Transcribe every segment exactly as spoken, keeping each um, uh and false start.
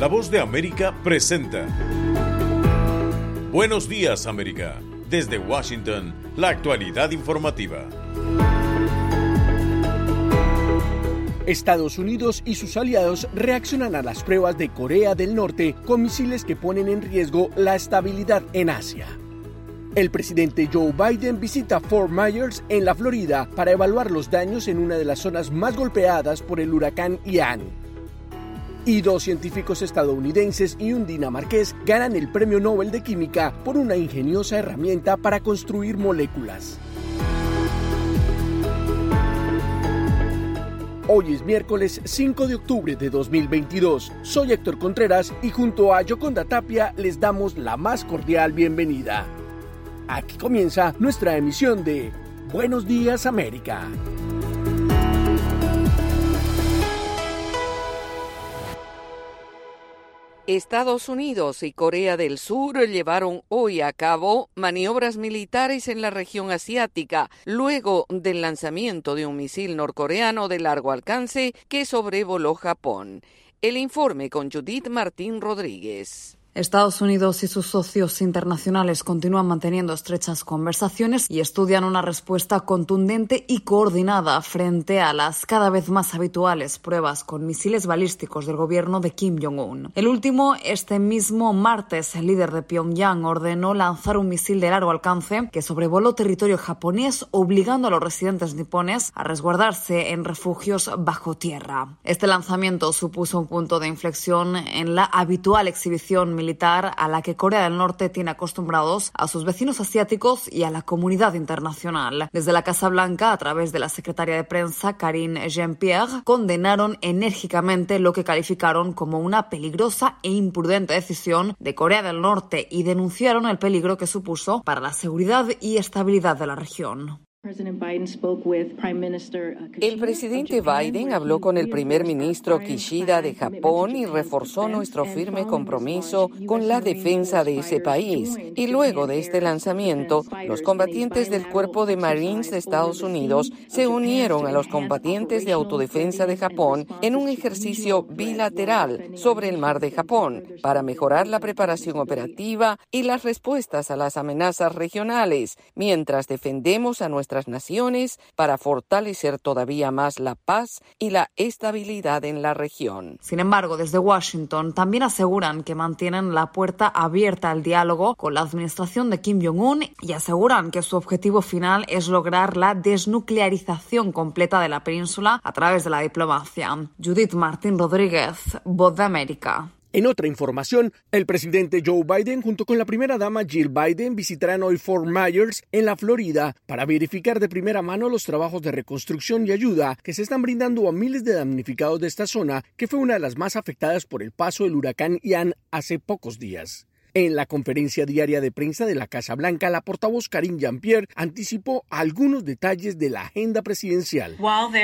La Voz de América presenta Buenos Días, América. Desde Washington, la actualidad informativa. Estados Unidos y sus aliados reaccionan a las pruebas de Corea del Norte con misiles que ponen en riesgo la estabilidad en Asia. El presidente Joe Biden visita Fort Myers en la Florida para evaluar los daños en una de las zonas más golpeadas por el huracán Ian. Y dos científicos estadounidenses y un dinamarqués ganan el Premio Nobel de Química por una ingeniosa herramienta para construir moléculas. Hoy es miércoles cinco de octubre de dos mil veintidós. Soy Héctor Contreras y junto a Yoconda Tapia les damos la más cordial bienvenida. Aquí comienza nuestra emisión de Buenos Días, América. Estados Unidos y Corea del Sur llevaron hoy a cabo maniobras militares en la región asiática, luego del lanzamiento de un misil norcoreano de largo alcance que sobrevoló Japón. El informe con Judith Martín Rodríguez. Estados Unidos y sus socios internacionales continúan manteniendo estrechas conversaciones y estudian una respuesta contundente y coordinada frente a las cada vez más habituales pruebas con misiles balísticos del gobierno de Kim Jong-un. El último, este mismo martes, el líder de Pyongyang ordenó lanzar un misil de largo alcance que sobrevoló territorio japonés, obligando a los residentes nipones a resguardarse en refugios bajo tierra. Este lanzamiento supuso un punto de inflexión en la habitual exhibición militar militar a la que Corea del Norte tiene acostumbrados a sus vecinos asiáticos y a la comunidad internacional. Desde la Casa Blanca, a través de la secretaria de prensa Karine Jean-Pierre, condenaron enérgicamente lo que calificaron como una peligrosa e imprudente decisión de Corea del Norte y denunciaron el peligro que supuso para la seguridad y estabilidad de la región. El presidente Biden habló con el primer ministro Kishida de Japón y reforzó nuestro firme compromiso con la defensa de ese país. Y luego de este lanzamiento, los combatientes del Cuerpo de Marines de Estados Unidos se unieron a los combatientes de autodefensa de Japón en un ejercicio bilateral sobre el Mar de Japón para mejorar la preparación operativa y las respuestas a las amenazas regionales, mientras defendemos a nuestra naciones para fortalecer todavía más la paz y la estabilidad en la región. Sin embargo, desde Washington también aseguran que mantienen la puerta abierta al diálogo con la administración de Kim Jong-un y aseguran que su objetivo final es lograr la desnuclearización completa de la península a través de la diplomacia. Judith Martín Rodríguez, Voz de América. En otra información, el presidente Joe Biden junto con la primera dama Jill Biden visitarán hoy Fort Myers en la Florida para verificar de primera mano los trabajos de reconstrucción y ayuda que se están brindando a miles de damnificados de esta zona, que fue una de las más afectadas por el paso del huracán Ian hace pocos días. En la conferencia diaria de prensa de la Casa Blanca, la portavoz Karine Jean-Pierre anticipó algunos detalles de la agenda presidencial.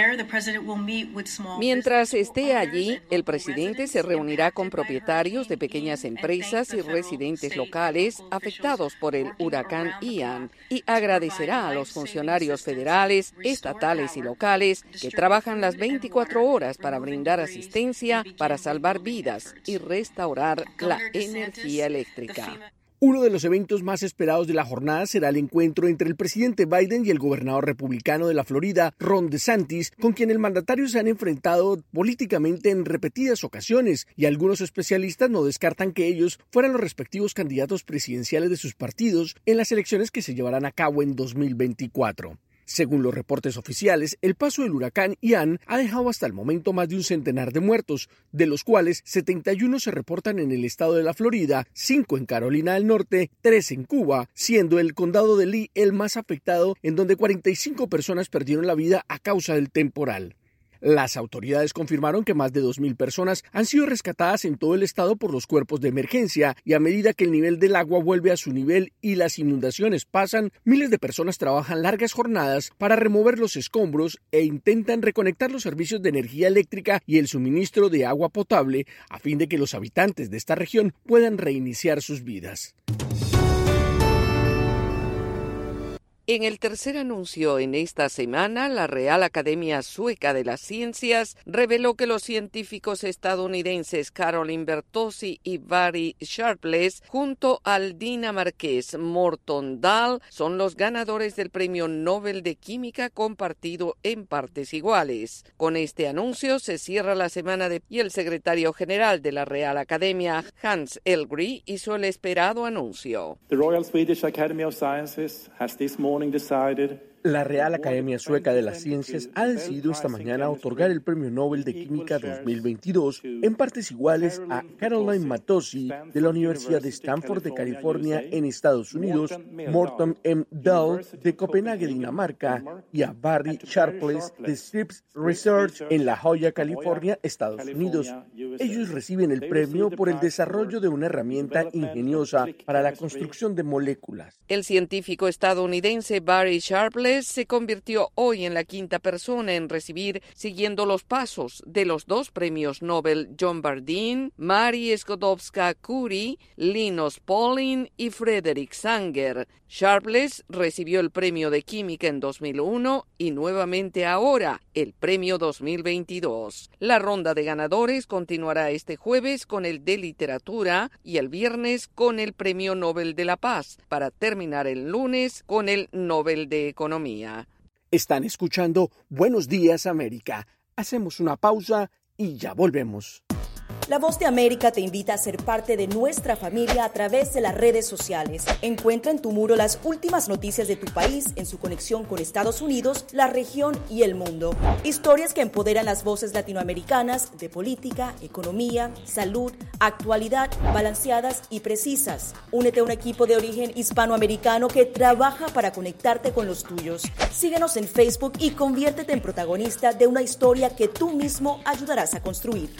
Mientras esté allí, el presidente se reunirá con propietarios de pequeñas empresas y residentes locales afectados por el huracán Ian y agradecerá a los funcionarios federales, estatales y locales que trabajan las veinticuatro horas para brindar asistencia para salvar vidas y restaurar la energía eléctrica. Uno de los eventos más esperados de la jornada será el encuentro entre el presidente Biden y el gobernador republicano de la Florida, Ron DeSantis, con quien el mandatario se han enfrentado políticamente en repetidas ocasiones, y algunos especialistas no descartan que ellos fueran los respectivos candidatos presidenciales de sus partidos en las elecciones que se llevarán a cabo en dos mil veinticuatro. Según los reportes oficiales, el paso del huracán Ian ha dejado hasta el momento más de un centenar de muertos, de los cuales setenta y uno se reportan en el estado de la Florida, cinco en Carolina del Norte, tres en Cuba, siendo el condado de Lee el más afectado, en donde cuarenta y cinco personas perdieron la vida a causa del temporal. Las autoridades confirmaron que más de dos mil personas han sido rescatadas en todo el estado por los cuerpos de emergencia, y a medida que el nivel del agua vuelve a su nivel y las inundaciones pasan, miles de personas trabajan largas jornadas para remover los escombros e intentan reconectar los servicios de energía eléctrica y el suministro de agua potable a fin de que los habitantes de esta región puedan reiniciar sus vidas. En el tercer anuncio en esta semana, la Real Academia Sueca de las Ciencias reveló que los científicos estadounidenses Caroline Bertozzi y Barry Sharpless, junto al dinamarqués Morten Dahl, son los ganadores del Premio Nobel de Química compartido en partes iguales. Con este anuncio se cierra la semana de y el secretario general de la Real Academia, Hans Elgry, hizo el esperado anuncio. The Royal Swedish Academy of Sciences has this morning decided. La Real Academia Sueca de las Ciencias ha decidido esta mañana otorgar el Premio Nobel de Química dos mil veintidós en partes iguales a Caroline Bertozzi de la Universidad de Stanford de California en Estados Unidos, Morten M. Dahl de Copenhague, Dinamarca, y a Barry Sharpless de Scripps Research en La Jolla, California, Estados Unidos. Ellos reciben el premio por el desarrollo de una herramienta ingeniosa para la construcción de moléculas. El científico estadounidense Barry Sharpless se convirtió hoy en la quinta persona en recibir, siguiendo los pasos de los dos premios Nobel John Bardeen, Mary Skłodowska-Curie, Linus Pauling y Frederick Sanger. Sharpless recibió el premio de Química en dos mil uno y nuevamente ahora el premio dos mil veintidós. La ronda de ganadores continuará este jueves con el de Literatura y el viernes con el Premio Nobel de la Paz, para terminar el lunes con el Nobel de Economía. Están escuchando Buenos Días América. Hacemos una pausa y ya volvemos. La Voz de América te invita a ser parte de nuestra familia a través de las redes sociales. Encuentra en tu muro las últimas noticias de tu país en su conexión con Estados Unidos, la región y el mundo. Historias que empoderan las voces latinoamericanas de política, economía, salud, actualidad, balanceadas y precisas. Únete a un equipo de origen hispanoamericano que trabaja para conectarte con los tuyos. Síguenos en Facebook y conviértete en protagonista de una historia que tú mismo ayudarás a construir.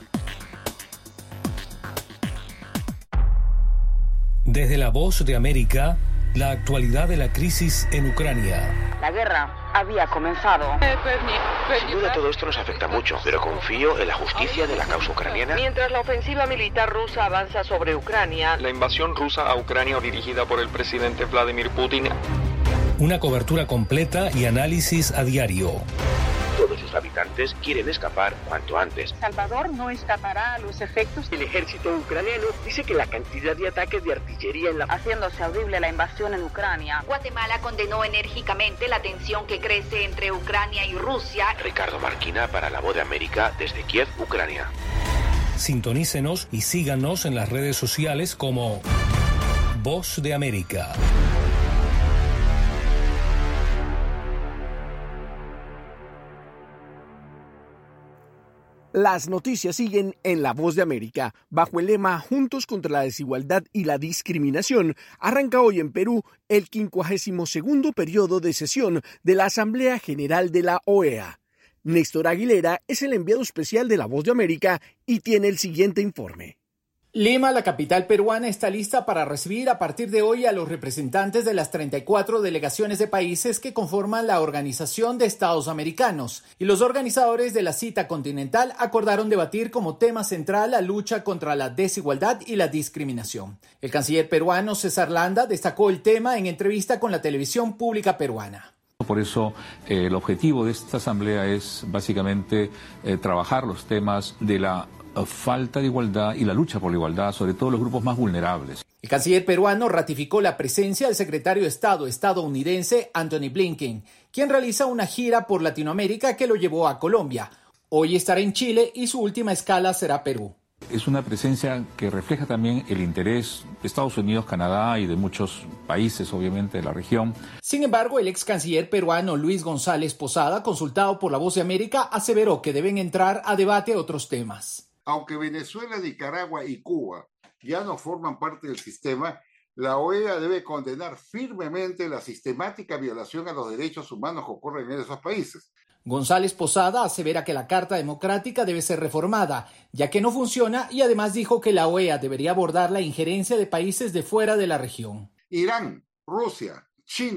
Desde La Voz de América, la actualidad de la crisis en Ucrania. La guerra había comenzado. Sin duda todo esto nos afecta mucho, pero confío en la justicia de la causa ucraniana. Mientras la ofensiva militar rusa avanza sobre Ucrania, la invasión rusa a Ucrania dirigida por el presidente Vladimir Putin. Una cobertura completa y análisis a diario. Todos sus habitantes quieren escapar cuanto antes. Salvador no escapará a los efectos. El ejército ucraniano dice que la cantidad de ataques de artillería en la... haciéndose audible la invasión en Ucrania. Guatemala condenó enérgicamente la tensión que crece entre Ucrania y Rusia. Ricardo Marquina para La Voz de América desde Kiev, Ucrania. Sintonícenos y síganos en las redes sociales como Voz de América. Las noticias siguen en La Voz de América. Bajo el lema Juntos contra la desigualdad y la discriminación, arranca hoy en Perú el quincuagésimo segundo periodo de sesión de la Asamblea General de la O E A. Néstor Aguilera es el enviado especial de La Voz de América y tiene el siguiente informe. Lima, la capital peruana, está lista para recibir a partir de hoy a los representantes de las treinta y cuatro delegaciones de países que conforman la Organización de Estados Americanos. Y los organizadores de la cita continental acordaron debatir como tema central la lucha contra la desigualdad y la discriminación. El canciller peruano César Landa destacó el tema en entrevista con la televisión pública peruana. Por eso eh, el objetivo de esta asamblea es básicamente eh, trabajar los temas de la falta de igualdad y la lucha por la igualdad, sobre todo los grupos más vulnerables. El canciller peruano ratificó la presencia del secretario de Estado estadounidense Antony Blinken, quien realiza una gira por Latinoamérica que lo llevó a Colombia. Hoy estará en Chile y su última escala será Perú. Es una presencia que refleja también el interés de Estados Unidos, Canadá y de muchos países, obviamente, de la región. Sin embargo, el ex canciller peruano Luis González Posada, consultado por La Voz de América, aseveró que deben entrar a debate otros temas. Aunque Venezuela, Nicaragua y Cuba ya no forman parte del sistema, la O E A debe condenar firmemente la sistemática violación a los derechos humanos que ocurren en esos países. González Posada asevera que la Carta Democrática debe ser reformada, ya que no funciona, y además dijo que la O E A debería abordar la injerencia de países de fuera de la región. Irán, Rusia, China,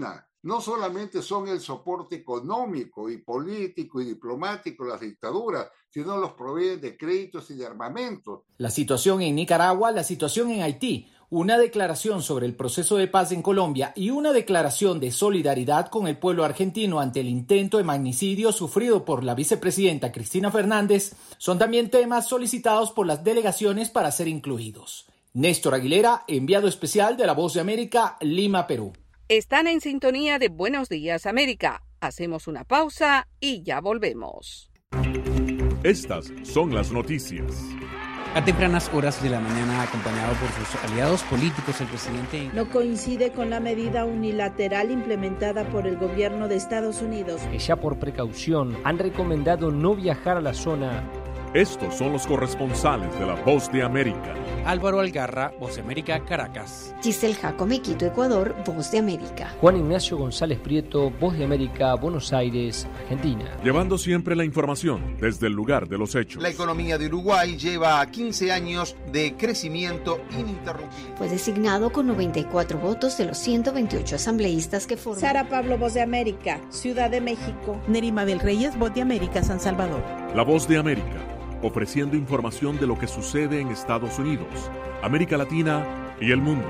no solamente son el soporte económico y político y diplomático de las dictaduras, sino los proveen de créditos y de armamento. La situación en Nicaragua, la situación en Haití, una declaración sobre el proceso de paz en Colombia y una declaración de solidaridad con el pueblo argentino ante el intento de magnicidio sufrido por la vicepresidenta Cristina Fernández son también temas solicitados por las delegaciones para ser incluidos. Néstor Aguilera, enviado especial de La Voz de América, Lima, Perú. Están en sintonía de Buenos Días, América. Hacemos una pausa y ya volvemos. Estas son las noticias. A tempranas horas de la mañana, acompañado por sus aliados políticos, el presidente no coincide con la medida unilateral implementada por el gobierno de Estados Unidos, que ya por precaución han recomendado no viajar a la zona. Estos son los corresponsales de La Voz de América. Álvaro Algarra, Voz de América, Caracas. Giselle Jacome, Quito, Ecuador, Voz de América. Juan Ignacio González Prieto, Voz de América, Buenos Aires, Argentina. Llevando siempre la información desde el lugar de los hechos. La economía de Uruguay lleva quince años de crecimiento ininterrumpido. Fue designado con noventa y cuatro votos de los ciento veintiocho asambleístas que forman. Sara Pablo, Voz de América, Ciudad de México. Neri Mabel Reyes, Voz de América, San Salvador. La Voz de América, ofreciendo información de lo que sucede en Estados Unidos, América Latina y el mundo.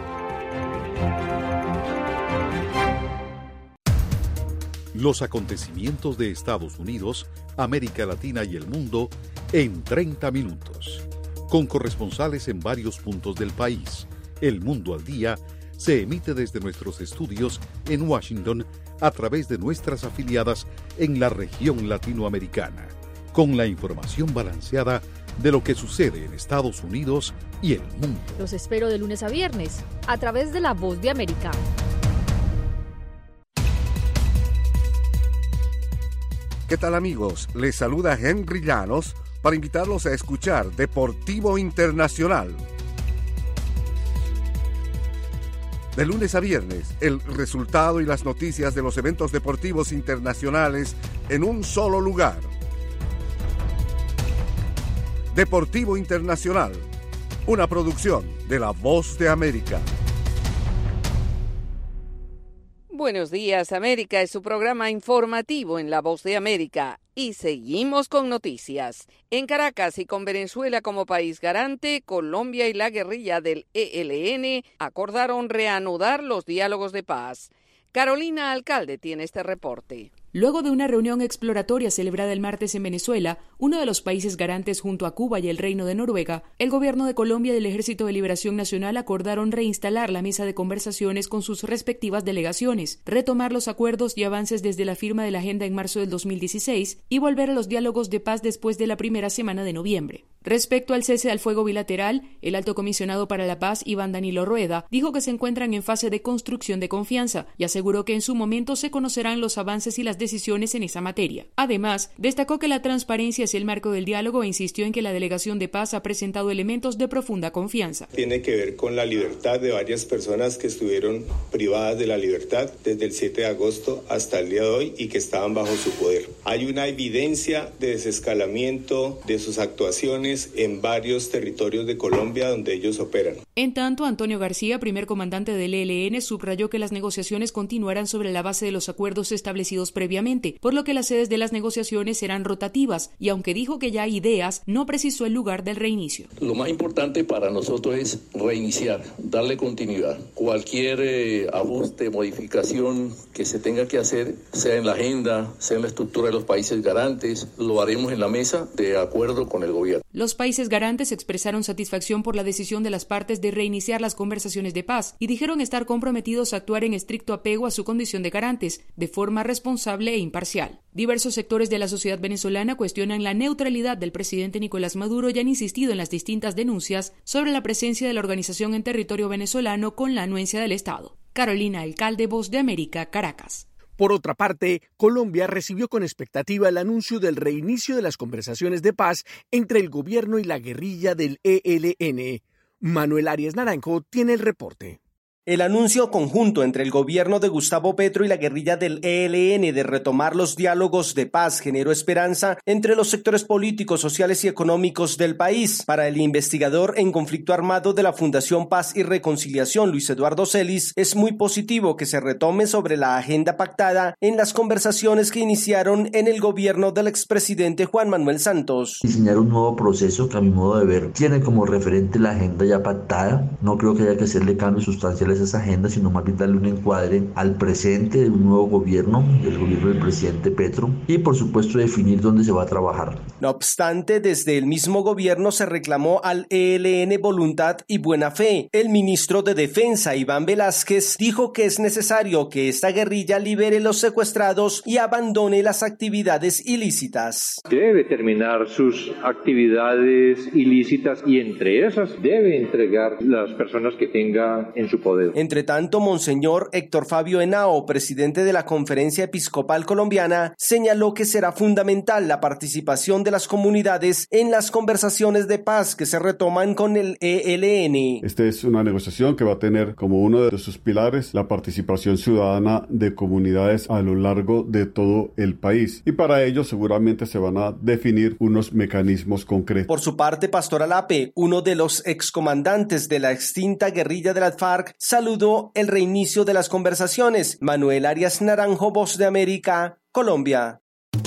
Los acontecimientos de Estados Unidos, América Latina y el mundo en treinta minutos. Con corresponsales en varios puntos del país. El Mundo al Día se emite desde nuestros estudios en Washington a través de nuestras afiliadas en la región latinoamericana, con la información balanceada de lo que sucede en Estados Unidos y el mundo. Los espero de lunes a viernes, a través de La Voz de América. ¿Qué tal, amigos? Les saluda Henry Llanos para invitarlos a escuchar Deportivo Internacional. De lunes a viernes, el resultado y las noticias de los eventos deportivos internacionales en un solo lugar. Deportivo Internacional, una producción de La Voz de América. Buenos días, América, es su programa informativo en La Voz de América. Y seguimos con noticias. En Caracas y con Venezuela como país garante, Colombia y la guerrilla del E L N acordaron reanudar los diálogos de paz. Carolina Alcalde tiene este reporte. Luego de una reunión exploratoria celebrada el martes en Venezuela, uno de los países garantes junto a Cuba y el Reino de Noruega, el gobierno de Colombia y el Ejército de Liberación Nacional acordaron reinstalar la mesa de conversaciones con sus respectivas delegaciones, retomar los acuerdos y avances desde la firma de la agenda en marzo del dos mil dieciséis y volver a los diálogos de paz después de la primera semana de noviembre. Respecto al cese al fuego bilateral, el alto comisionado para la paz, Iván Danilo Rueda, dijo que se encuentran en fase de construcción de confianza y aseguró que en su momento se conocerán los avances y las decisiones en esa materia. Además, destacó que la transparencia es el marco del diálogo e insistió en que la delegación de paz ha presentado elementos de profunda confianza. Tiene que ver con la libertad de varias personas que estuvieron privadas de la libertad desde el siete de agosto hasta el día de hoy y que estaban bajo su poder. Hay una evidencia de desescalamiento de sus actuaciones en varios territorios de Colombia donde ellos operan. En tanto, Antonio García, primer comandante del E L N, subrayó que las negociaciones continuarán sobre la base de los acuerdos establecidos previamente, por lo que las sedes de las negociaciones serán rotativas, y aunque dijo que ya hay ideas, no precisó el lugar del reinicio. Lo más importante para nosotros es reiniciar, darle continuidad. Cualquier eh, ajuste, modificación que se tenga que hacer, sea en la agenda, sea en la estructura de los países garantes, lo haremos en la mesa de acuerdo con el gobierno. Los países garantes expresaron satisfacción por la decisión de las partes de reiniciar las conversaciones de paz y dijeron estar comprometidos a actuar en estricto apego a su condición de garantes, de forma responsable e imparcial. Diversos sectores de la sociedad venezolana cuestionan la neutralidad del presidente Nicolás Maduro y han insistido en las distintas denuncias sobre la presencia de la organización en territorio venezolano con la anuencia del Estado. Carolina Alcalde, Voz de América, Caracas. Por otra parte, Colombia recibió con expectativa el anuncio del reinicio de las conversaciones de paz entre el gobierno y la guerrilla del E L N. Manuel Arias Naranjo tiene el reporte. El anuncio conjunto entre el gobierno de Gustavo Petro y la guerrilla del E L N de retomar los diálogos de paz generó esperanza entre los sectores políticos, sociales y económicos del país. Para el investigador en conflicto armado de la Fundación Paz y Reconciliación, Luis Eduardo Celis, es muy positivo que se retome sobre la agenda pactada en las conversaciones que iniciaron en el gobierno del expresidente Juan Manuel Santos. Diseñar un nuevo proceso que a mi modo de ver tiene como referente la agenda ya pactada. No creo que haya que hacerle cambios sustanciales a esa agenda, sino más bien darle un encuadre al presente de un nuevo gobierno, el gobierno del presidente Petro, y por supuesto definir dónde se va a trabajar. No obstante, desde el mismo gobierno se reclamó al E L N voluntad y buena fe. El ministro de Defensa, Iván Velázquez, dijo que es necesario que esta guerrilla libere los secuestrados y abandone las actividades ilícitas. Debe terminar sus actividades ilícitas y entre esas debe entregar las personas que tenga en su poder. Entre tanto, Monseñor Héctor Fabio Henao, presidente de la Conferencia Episcopal Colombiana, señaló que será fundamental la participación de las comunidades en las conversaciones de paz que se retoman con el E L N. Esta es una negociación que va a tener como uno de sus pilares la participación ciudadana de comunidades a lo largo de todo el país, y para ello seguramente se van a definir unos mecanismos concretos. Por su parte, Pastor Alape, uno de los excomandantes de la extinta guerrilla de las FARC, saludó el reinicio de las conversaciones. Manuel Arias Naranjo, Voz de América, Colombia.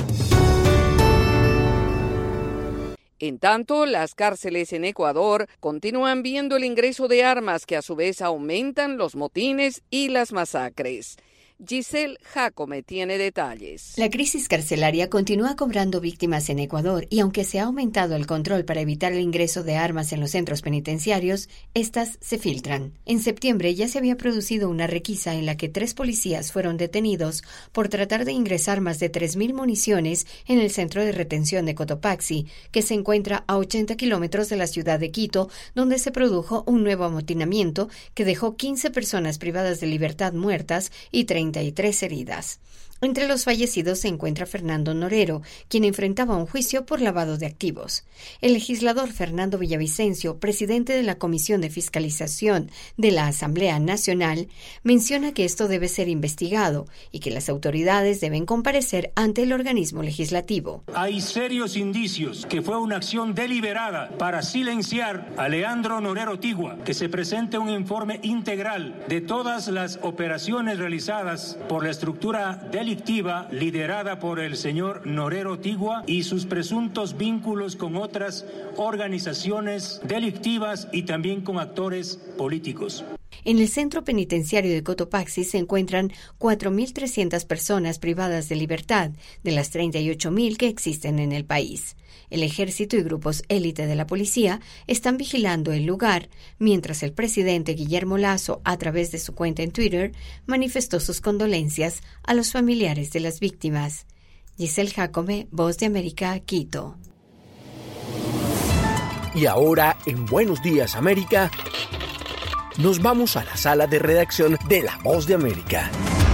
En tanto, las cárceles en Ecuador continúan viendo el ingreso de armas que a su vez aumentan los motines y las masacres. Giselle Jacome tiene detalles. La crisis carcelaria continúa cobrando víctimas en Ecuador y aunque se ha aumentado el control para evitar el ingreso de armas en los centros penitenciarios, estas se filtran. En septiembre ya se había producido una requisa en la que tres policías fueron detenidos por tratar de ingresar más de tres mil municiones en el centro de retención de Cotopaxi, que se encuentra a ochenta kilómetros de la ciudad de Quito, donde se produjo un nuevo amotinamiento que dejó quince personas privadas de libertad muertas y treinta y tres heridas. Entre los fallecidos se encuentra Fernando Norero, quien enfrentaba un juicio por lavado de activos. El legislador Fernando Villavicencio, presidente de la Comisión de Fiscalización de la Asamblea Nacional, menciona que esto debe ser investigado y que las autoridades deben comparecer ante el organismo legislativo. Hay serios indicios que fue una acción deliberada para silenciar a Leandro Norero Tigua, que se presente un informe integral de todas las operaciones realizadas por la estructura delictiva liderada por el señor Norero Tigua y sus presuntos vínculos con otras organizaciones delictivas y también con actores políticos. En el centro penitenciario de Cotopaxi se encuentran cuatro mil trescientas personas privadas de libertad, de las treinta y ocho mil que existen en el país. El ejército y grupos élite de la policía están vigilando el lugar, mientras el presidente Guillermo Lasso, a través de su cuenta en Twitter, manifestó sus condolencias a los familiares de las víctimas. Giselle Jacome, Voz de América, Quito. Y ahora, en Buenos Días, América, nos vamos a la sala de redacción de La Voz de América.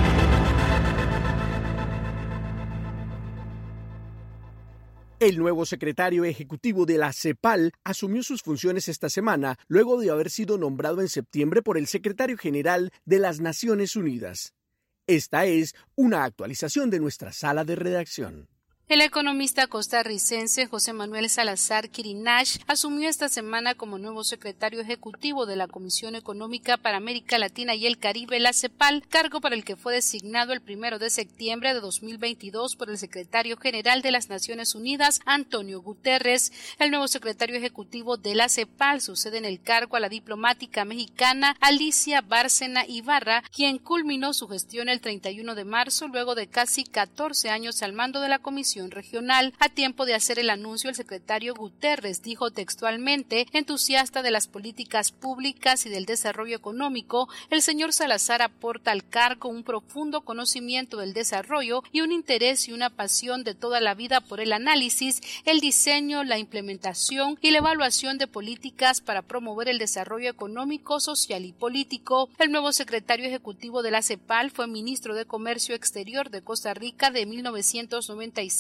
El nuevo secretario ejecutivo de la CEPAL asumió sus funciones esta semana, luego de haber sido nombrado en septiembre por el secretario general de las Naciones Unidas. Esta es una actualización de nuestra sala de redacción. El economista costarricense José Manuel Salazar Quirinash asumió esta semana como nuevo secretario ejecutivo de la Comisión Económica para América Latina y el Caribe, la CEPAL, cargo para el que fue designado el primero de septiembre de dos mil veintidós por el secretario general de las Naciones Unidas, Antonio Guterres. El nuevo secretario ejecutivo de la CEPAL sucede en el cargo a la diplomática mexicana Alicia Bárcena Ibarra, quien culminó su gestión el treinta y uno de marzo luego de casi catorce años al mando de la Comisión Regional. A tiempo de hacer el anuncio, el secretario Guterres dijo textualmente: entusiasta de las políticas públicas y del desarrollo económico, el señor Salazar aporta al cargo un profundo conocimiento del desarrollo y un interés y una pasión de toda la vida por el análisis, el diseño, la implementación y la evaluación de políticas para promover el desarrollo económico, social y político. El nuevo secretario ejecutivo de la CEPAL fue ministro de Comercio Exterior de Costa Rica de mil novecientos noventa y siete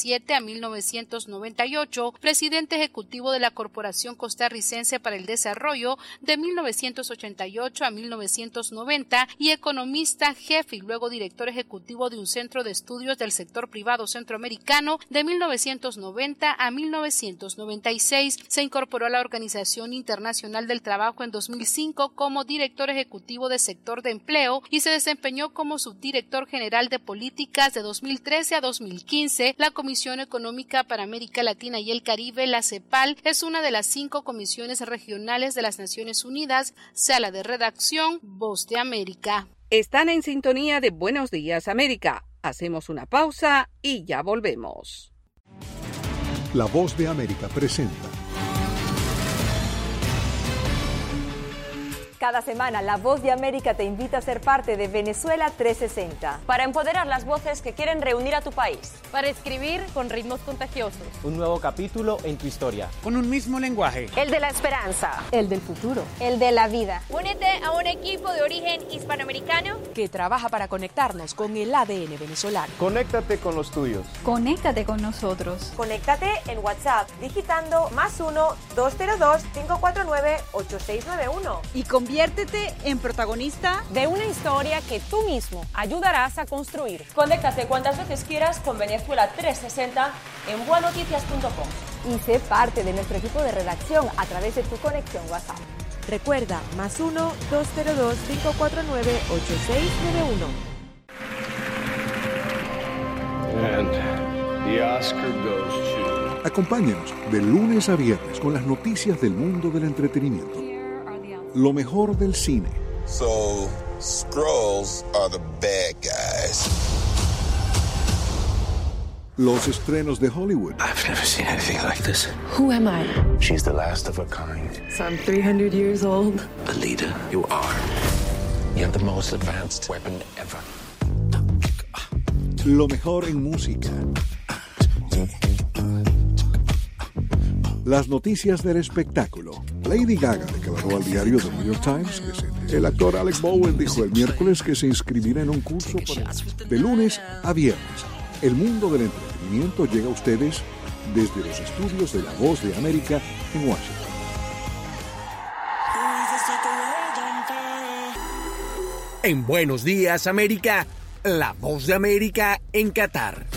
siete a mil novecientos noventa y ocho, presidente ejecutivo de la Corporación Costarricense para el Desarrollo de mil novecientos ochenta y ocho a mil novecientos noventa y economista jefe y luego director ejecutivo de un centro de estudios del sector privado centroamericano de mil novecientos noventa a mil novecientos noventa y seis. Se incorporó a la Organización Internacional del Trabajo en dos mil cinco como director ejecutivo de sector de empleo y se desempeñó como subdirector general de políticas de dos mil trece a dos mil quince. La Comisión Económica para América Latina y el Caribe, la CEPAL, es una de las cinco comisiones regionales de las Naciones Unidas. Sala de redacción, Voz de América. Están en sintonía de Buenos Días, América. Hacemos una pausa y ya volvemos. La Voz de América presenta. Cada semana, La Voz de América te invita a ser parte de Venezuela trescientos sesenta. Para empoderar las voces que quieren reunir a tu país. Para escribir con ritmos contagiosos. Un nuevo capítulo en tu historia. Con un mismo lenguaje. El de la esperanza. El del futuro. El de la vida. Únete a un equipo de origen hispanoamericano que trabaja para conectarnos con el A D N venezolano. Conéctate con los tuyos. Conéctate con nosotros. Conéctate en WhatsApp digitando más uno, dos cero dos, cinco cuatro nueve, ocho seis nueve uno. Y conviértete en protagonista de una historia que tú mismo ayudarás a construir. Conéctate cuantas veces quieras con Venezuela trescientos sesenta en bua noticias punto com. Y sé parte de nuestro equipo de redacción a través de tu conexión WhatsApp. Recuerda, más uno, dos cero dos, cinco cuatro nueve, ocho seis nueve uno. And the Oscar goes to... Acompáñanos de lunes a viernes con las noticias del mundo del entretenimiento. Lo mejor del cine. So, Skrulls are the bad guys. Los estrenos de Hollywood. I've never seen anything like this. Who am I? She's the last of her kind. So I'm three hundred years old. The leader you are. You have the most advanced weapon ever. Lo mejor en música. Las noticias del espectáculo. Lady Gaga declaró al diario The New York Times que se... El actor Alec Bowen dijo el miércoles que se inscribirá en un curso para... de lunes a viernes. El mundo del entretenimiento llega a ustedes desde los estudios de La Voz de América en Washington. En Buenos Días, América, La Voz de América en Qatar.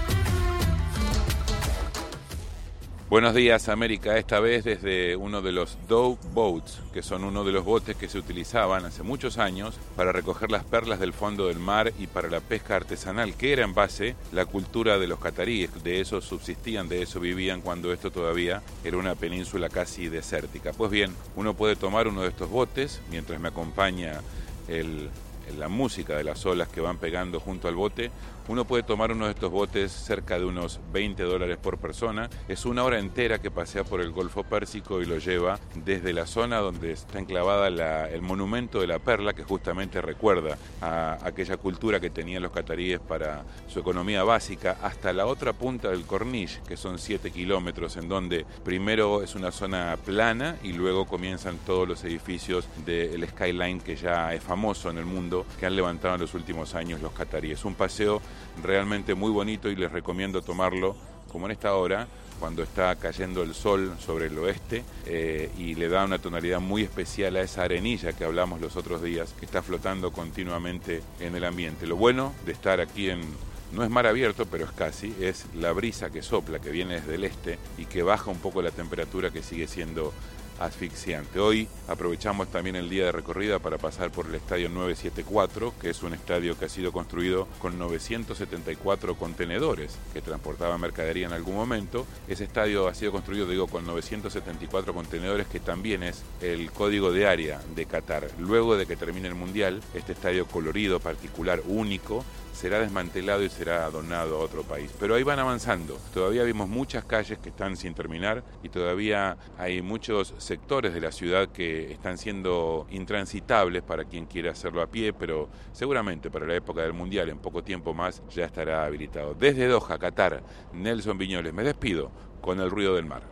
Buenos días, América, esta vez desde uno de los Dhow Boats, que son uno de los botes que se utilizaban hace muchos años para recoger las perlas del fondo del mar y para la pesca artesanal, que era en base la cultura de los cataríes. De eso subsistían, de eso vivían cuando esto todavía era una península casi desértica. Pues bien, uno puede tomar uno de estos botes mientras me acompaña el... la música de las olas que van pegando junto al bote. Uno puede tomar uno de estos botes cerca de unos veinte dólares por persona. Es una hora entera que pasea por el Golfo Pérsico y lo lleva desde la zona donde está enclavada la, el monumento de la perla, que justamente recuerda a aquella cultura que tenían los cataríes para su economía básica, hasta la otra punta del Corniche, que son siete kilómetros, en donde primero es una zona plana y luego comienzan todos los edificios del skyline que ya es famoso en el mundo, que han levantado en los últimos años los cataríes. Un paseo realmente muy bonito y les recomiendo tomarlo como en esta hora, cuando está cayendo el sol sobre el oeste eh, y le da una tonalidad muy especial a esa arenilla que hablamos los otros días, que está flotando continuamente en el ambiente. Lo bueno de estar aquí en... no es mar abierto, pero es casi, es la brisa que sopla, que viene desde el este y que baja un poco la temperatura, que sigue siendo asfixiante. Hoy aprovechamos también el día de recorrida para pasar por el estadio novecientos setenta y cuatro, que es un estadio que ha sido construido con novecientos setenta y cuatro contenedores que transportaban mercadería en algún momento. Ese estadio ha sido construido, digo, con novecientos setenta y cuatro contenedores, que también es el código de área de Qatar. Luego de que termine el Mundial, este estadio colorido, particular, único, será desmantelado y será donado a otro país. Pero ahí van avanzando. Todavía vimos muchas calles que están sin terminar y todavía hay muchos sectores de la ciudad que están siendo intransitables para quien quiera hacerlo a pie, pero seguramente para la época del Mundial, en poco tiempo más, ya estará habilitado. Desde Doha, Qatar, Nelson Viñoles. Me despido con el ruido del mar.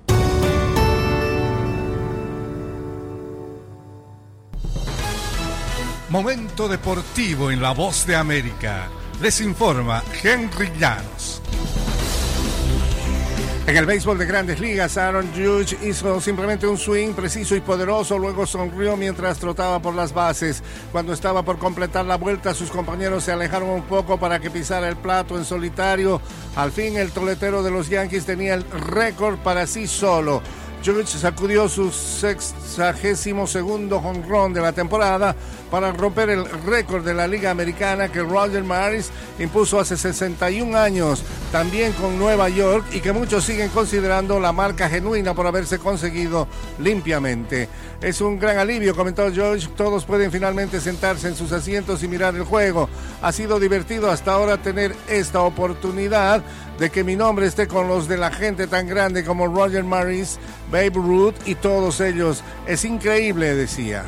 Momento deportivo en La Voz de América. Les informa Henry Llanos. En el béisbol de Grandes Ligas, Aaron Judge hizo simplemente un swing preciso y poderoso, luego sonrió mientras trotaba por las bases. Cuando estaba por completar la vuelta, sus compañeros se alejaron un poco para que pisara el plato en solitario. Al fin, el toletero de los Yankees tenía el récord para sí solo. Judge sacudió su sexagésimo segundo home run de la temporada para romper el récord de la Liga Americana que Roger Maris impuso hace sesenta y un años, también con Nueva York, y que muchos siguen considerando la marca genuina por haberse conseguido limpiamente. Es un gran alivio, comentó Judge. Todos pueden finalmente sentarse en sus asientos y mirar el juego. Ha sido divertido hasta ahora tener esta oportunidad de que mi nombre esté con los de la gente tan grande como Roger Maris, Babe Ruth y todos ellos. Es increíble, decía.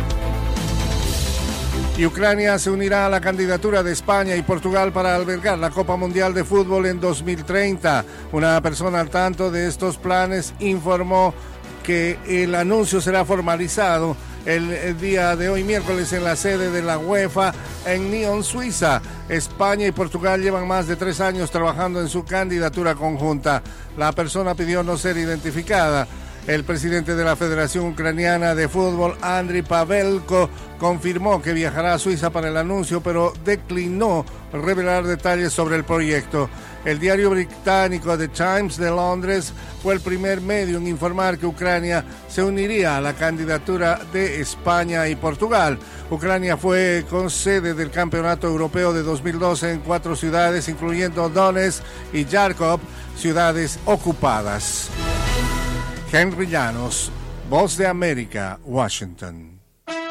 Y Ucrania se unirá a la candidatura de España y Portugal para albergar la Copa Mundial de Fútbol en dos mil treinta. Una persona al tanto de estos planes informó que el anuncio será formalizado el, el día de hoy, miércoles, en la sede de la UEFA en Nyon, Suiza. España y Portugal llevan más de tres años trabajando en su candidatura conjunta. La persona pidió no ser identificada. El presidente de la Federación Ucraniana de Fútbol, Andriy Pavelko, confirmó que viajará a Suiza para el anuncio, pero declinó revelar detalles sobre el proyecto. El diario británico The Times de Londres fue el primer medio en informar que Ucrania se uniría a la candidatura de España y Portugal. Ucrania fue con sede del Campeonato Europeo de dos mil doce en cuatro ciudades, incluyendo Donetsk y Kharkov, ciudades ocupadas. Henry Llanos, Voz de América, Washington.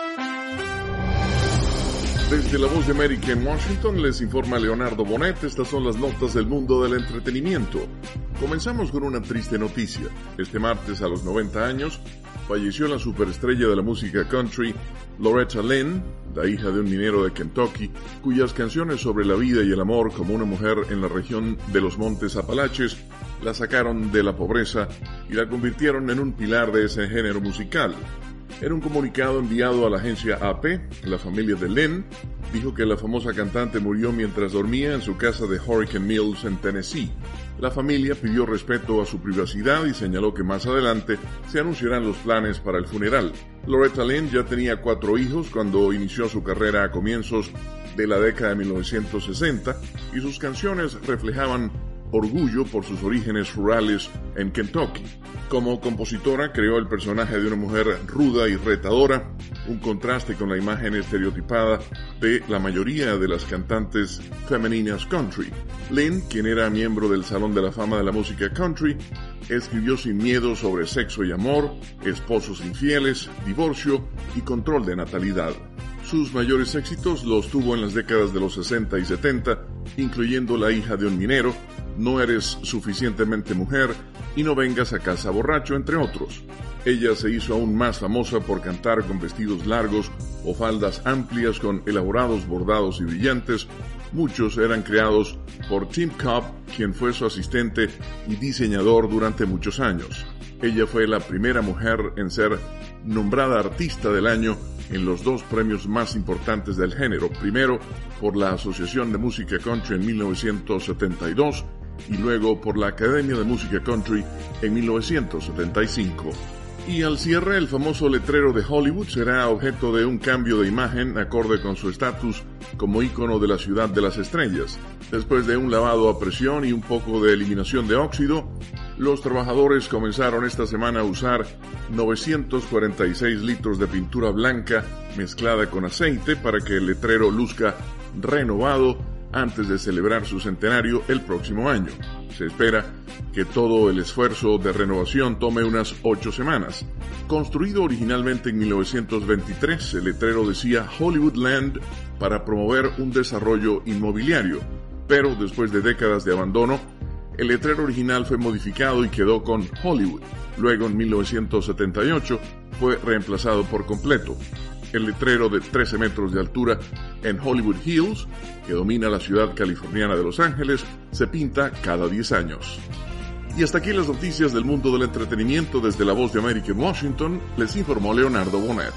Desde la Voz de América en Washington les informa Leonardo Bonet. Estas son las notas del mundo del entretenimiento. Comenzamos con una triste noticia. Este martes, a los noventa años, falleció la superestrella de la música country, Loretta Lynn, la hija de un minero de Kentucky, cuyas canciones sobre la vida y el amor como una mujer en la región de los Montes Apalaches la sacaron de la pobreza y la convirtieron en un pilar de ese género musical. En un comunicado enviado a la agencia A P, la familia de Lynn dijo que la famosa cantante murió mientras dormía en su casa de Hurricane Mills en Tennessee. La familia pidió respeto a su privacidad y señaló que más adelante se anunciarán los planes para el funeral. Loretta Lynn ya tenía cuatro hijos cuando inició su carrera a comienzos de la década de mil novecientos sesenta y sus canciones reflejaban orgullo por sus orígenes rurales en Kentucky. Como compositora creó el personaje de una mujer ruda y retadora, un contraste con la imagen estereotipada de la mayoría de las cantantes femeninas country. Lynn, quien era miembro del Salón de la Fama de la Música Country, escribió sin miedo sobre sexo y amor, esposos infieles, divorcio y control de natalidad. Sus mayores éxitos los tuvo en las décadas de los sesenta y setenta, incluyendo La hija de un minero, No eres suficientemente mujer y No vengas a casa borracho, entre otros. Ella se hizo aún más famosa por cantar con vestidos largos o faldas amplias con elaborados bordados y brillantes. Muchos eran creados por Tim Cobb, quien fue su asistente y diseñador durante muchos años. Ella fue la primera mujer en ser nombrada Artista del Año en los dos premios más importantes del género, primero por la Asociación de Música Country en mil novecientos setenta y dos y luego por la Academia de Música Country en mil novecientos setenta y cinco. Y al cierre, el famoso letrero de Hollywood será objeto de un cambio de imagen acorde con su estatus como ícono de la ciudad de las estrellas. Después de un lavado a presión y un poco de eliminación de óxido, los trabajadores comenzaron esta semana a usar novecientos cuarenta y seis litros de pintura blanca mezclada con aceite para que el letrero luzca renovado antes de celebrar su centenario el próximo año. Se espera que todo el esfuerzo de renovación tome unas ocho semanas. Construido originalmente en mil novecientos veintitrés, el letrero decía Hollywood Land para promover un desarrollo inmobiliario, pero después de décadas de abandono, el letrero original fue modificado y quedó con Hollywood. Luego, en mil novecientos setenta y ocho, fue reemplazado por completo. El letrero de trece metros de altura en Hollywood Hills, que domina la ciudad californiana de Los Ángeles, se pinta cada diez años. Y hasta aquí las noticias del mundo del entretenimiento desde la Voz de América en Washington, les informó Leonardo Bonet.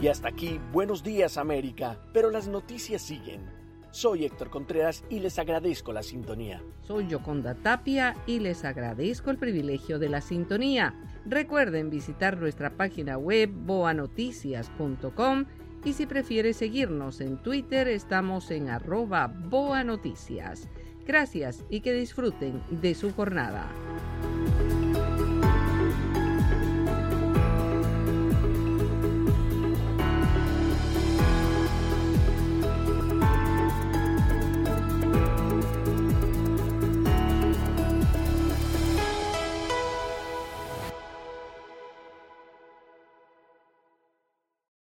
Y hasta aquí, Buenos Días América, pero las noticias siguen. Soy Héctor Contreras y les agradezco la sintonía. Soy Yoconda Tapia y les agradezco el privilegio de la sintonía. Recuerden visitar nuestra página web boa noticias punto com y si prefiere seguirnos en Twitter, estamos en arroba boanoticias. Gracias y que disfruten de su jornada.